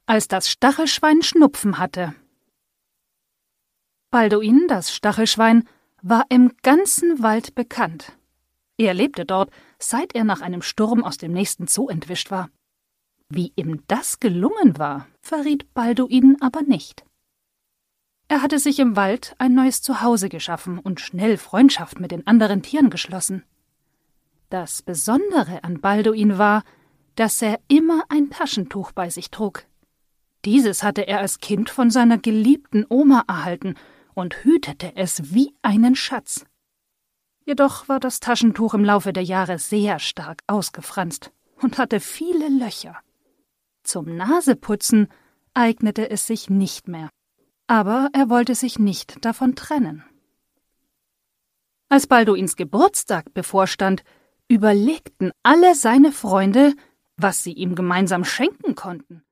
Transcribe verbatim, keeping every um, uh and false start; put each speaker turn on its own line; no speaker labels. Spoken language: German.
als das Stachelschwein Schnupfen hatte. Balduin, das Stachelschwein, war im ganzen Wald bekannt. Er lebte dort, seit er nach einem Sturm aus dem nächsten Zoo entwischt war. Wie ihm das gelungen war, verriet Balduin aber nicht. Er hatte sich im Wald ein neues Zuhause geschaffen und schnell Freundschaft mit den anderen Tieren geschlossen. Das Besondere an Balduin war, dass er immer ein Taschentuch bei sich trug. Dieses hatte er als Kind von seiner geliebten Oma erhalten und hütete es wie einen Schatz. Jedoch war das Taschentuch im Laufe der Jahre sehr stark ausgefranst und hatte viele Löcher. Zum Naseputzen eignete es sich nicht mehr, aber er wollte sich nicht davon trennen. Als Balduins Geburtstag bevorstand, überlegten alle seine Freunde, was sie ihm gemeinsam schenken konnten.